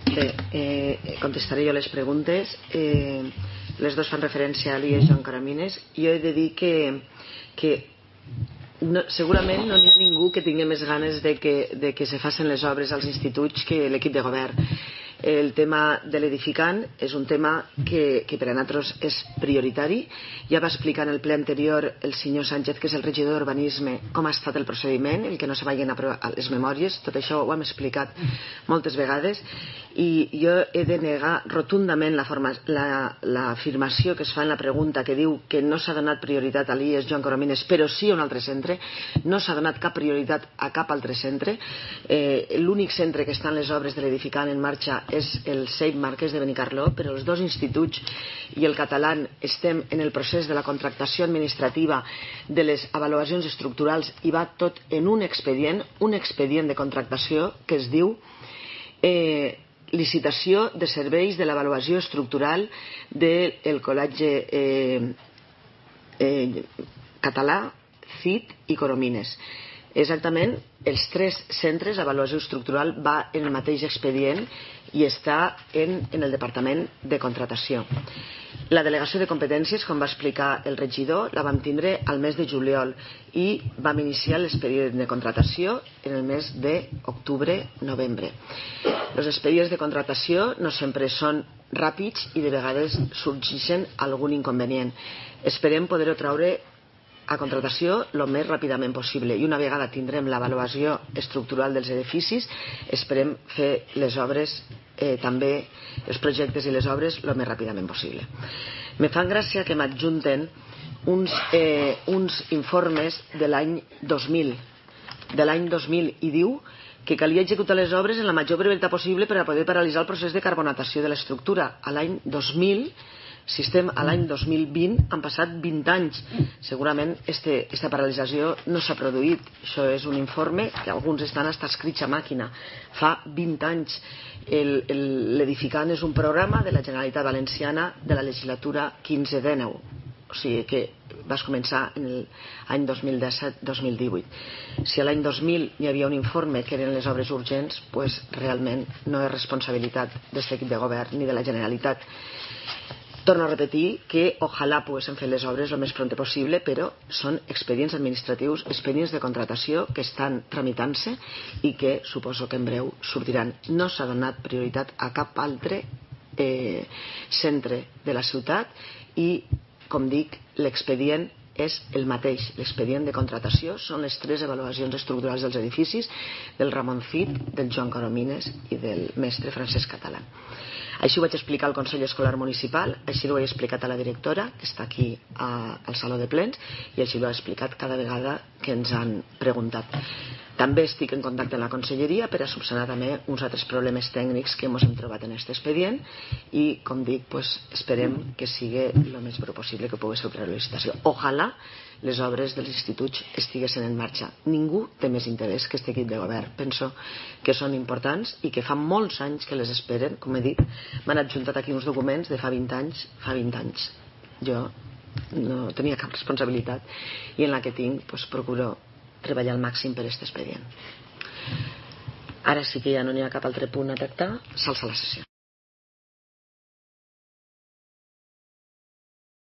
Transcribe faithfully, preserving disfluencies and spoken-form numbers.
Bé, eh, contestaré jo les preguntes. Eh, les dues fan referència a l'I E S Joan Coromines. Jo he de dir que, que no, segurament no hi ha ningú que tingui més ganes de que, de que se facin les obres als instituts que l'equip de govern. El tema de l'edificant és un tema que, que per a nosaltres és prioritari. Ja va explicar en el ple anterior el senyor Sánchez, que és el regidor d'Urbanisme, com ha estat el procediment, el que no se vagin a les memòries. Tot això ho hem explicat moltes vegades i jo he de negar rotundament l'afirmació que es fa en la pregunta, que diu que no s'ha donat prioritat a l'I E S Joan Coromines però sí a un altre centre. No s'ha donat cap prioritat a cap altre centre. Eh, l'únic centre que està en les obres de l'edificant en marxa és el C E I P Marquès de Benicarló, però els dos instituts i el català estem en el procés de la contractació administrativa de les avaluacions estructurals i va tot en un expedient, un expedient de contractació que es diu eh, licitació de serveis de l'avaluació estructural del Col·legi eh, eh, Català, C I T i Coromines. Exactament, els tres centres d'avaluació estructural va en el mateix expedient i està en, en el Departament de Contratació. La delegació de competències, com va explicar el regidor, la vam tindre al mes de juliol i vam iniciar l'expedient de contratació en el mes d'octubre-novembre. Els expedients de contratació no sempre són ràpids i de vegades sorgeixen algun inconvenient. Esperem poder-ho traure a contratació el més ràpidament possible i una vegada tindrem l'avaluació estructural dels edificis esperem fer les obres eh, també els projectes i les obres el més ràpidament possible. Me fan gràcia que m'adjunten uns, eh, uns informes de l'any dos mil de l'any dos mil i diu que calia executar les obres en la major brevetat possible per a poder paralitzar el procés de carbonatació de l'estructura. A l'any dos mil, si estem a l'any dos mil vint, han passat vint anys. Segurament este, esta paralització no s'ha produït. Això és un informe que alguns estan hasta escrits a màquina. Fa vint anys. L'edificant és un programa de la Generalitat Valenciana de la legislatura quinze dinou. O sigui que vas començar en l'any dos mil disset dos mil divuit. Si a l'any dos mil hi havia un informe que eren les obres urgents, pues realment no és responsabilitat d'aquest equip de govern ni de la Generalitat. Torno a repetir que ojalà poguéssim fer les obres el més pront possible, però són expedients administratius, expedients de contratació que estan tramitant-se i que suposo que en breu sortiran. No s'ha donat prioritat a cap altre eh, centre de la ciutat i, com dic, l'expedient és el mateix. L'expedient de contratació són les tres avaluacions estructurals dels edificis del Ramon Cid, del Joan Coromines i del mestre Francesc Català. Així ho vaig explicar al Consell Escolar Municipal, així ho he explicat a la directora, que està aquí a, al Saló de Plens, i així ho he explicat cada vegada que ens han preguntat. També estic en contacte amb la Conselleria per a subsanar també uns altres problemes tècnics que ens hem trobat en aquest expedient i, com dic, pues, esperem que sigui el més breu possible que pugui ser per a la licitació. Ojalà les obres dels instituts estiguessin en marxa. Ningú té més interès que aquest equip de govern. Penso que són importants i que fa molts anys que les esperen. Com he dit, m'han adjuntat aquí uns documents de fa vint anys. Fa vint anys. Jo no tenia cap responsabilitat i en la que tinc pues, procuro treballar al màxim per aquest expedient. Ara sí que ja no n'hi ha cap altre punt a tractar. S'alça la sessió.